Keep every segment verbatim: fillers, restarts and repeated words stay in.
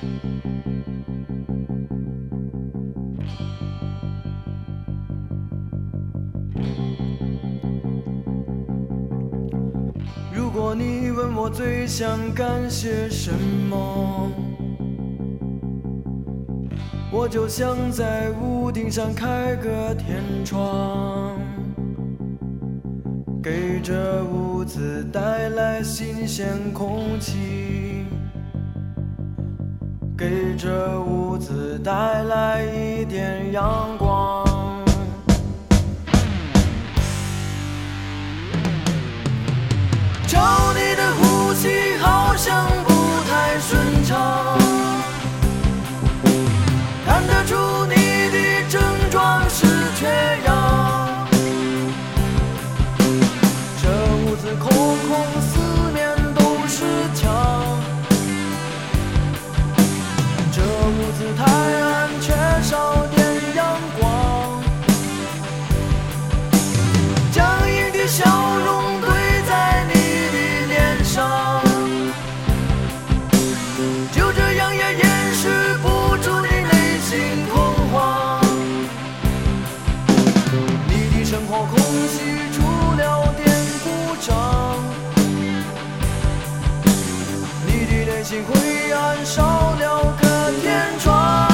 如果你问我最想干些什么，我就想在屋顶上开个天窗，给这屋子带来新鲜空气，给这屋子带来一点阳光。瞧你的呼吸好像不太顺畅，看得出你的症状是缺氧。这屋子空空，四面都是墙，这屋子太暗，缺少点阳光。僵硬的笑容堆在你的脸上，就这样也掩饰不住你内心恐慌。你的生活空隙出了点故障，你的内心灰暗少了个天窗。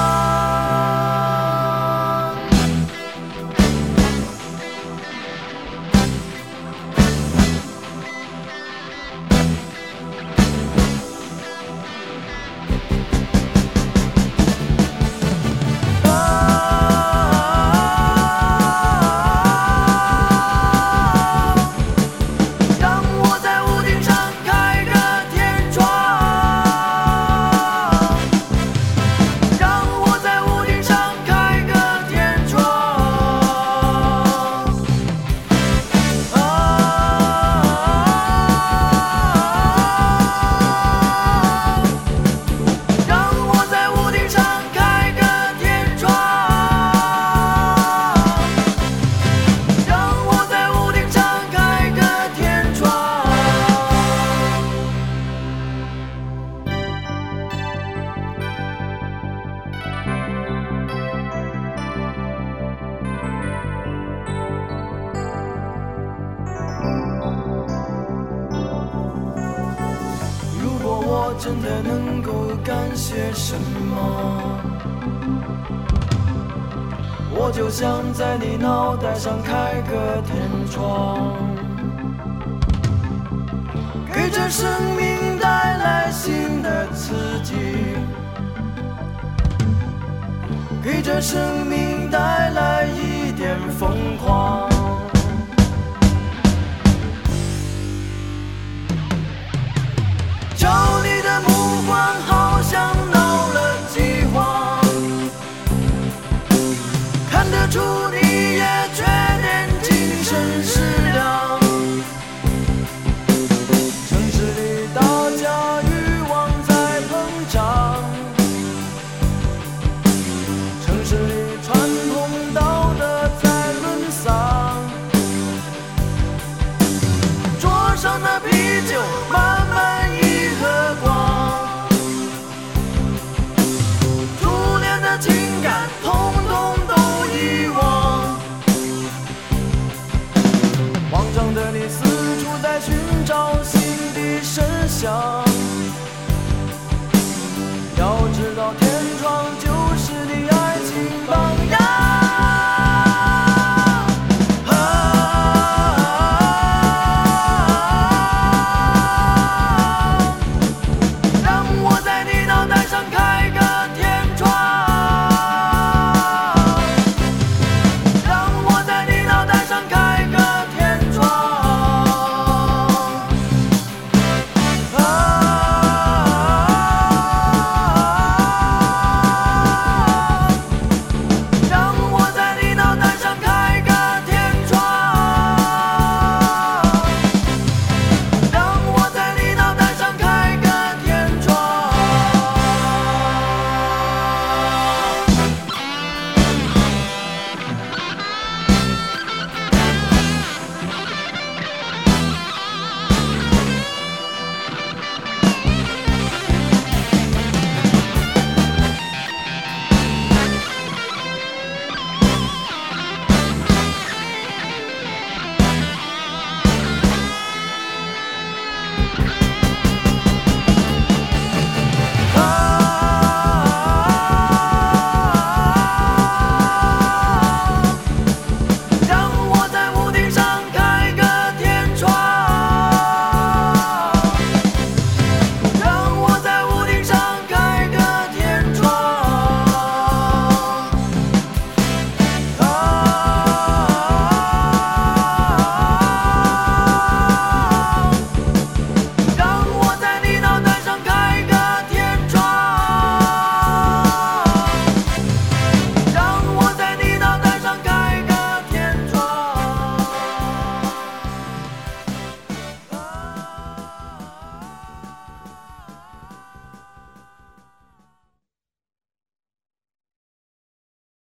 我真的能够干些什么，我就想在你脑袋上开个天窗，给这生命带来新的刺激，给这生命带来一点疯狂。瞧你的目光好像闹了饥荒，看得出你也缺点精神食粮。城市里大家欲望在膨胀，城市里传统道德在沦丧，桌上的啤酒慢慢一喝光，初恋的情感统统都遗忘。慌张的你四处在寻找新的声响，